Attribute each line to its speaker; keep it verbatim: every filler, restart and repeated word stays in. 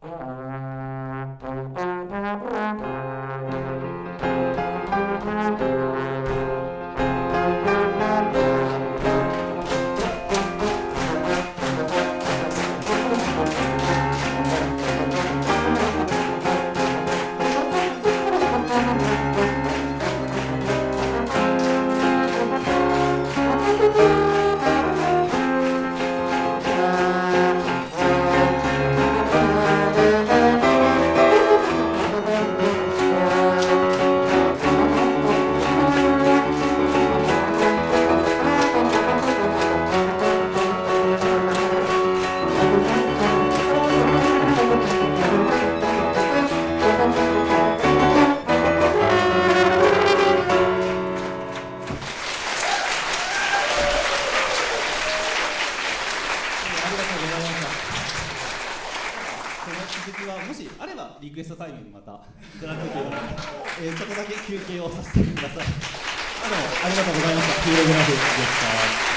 Speaker 1: もしあればリクエストタイムにまたいただくというので、えー、ちょっとだけ休憩をさせてください。あのありがとうございました。ヒーローグラフでした。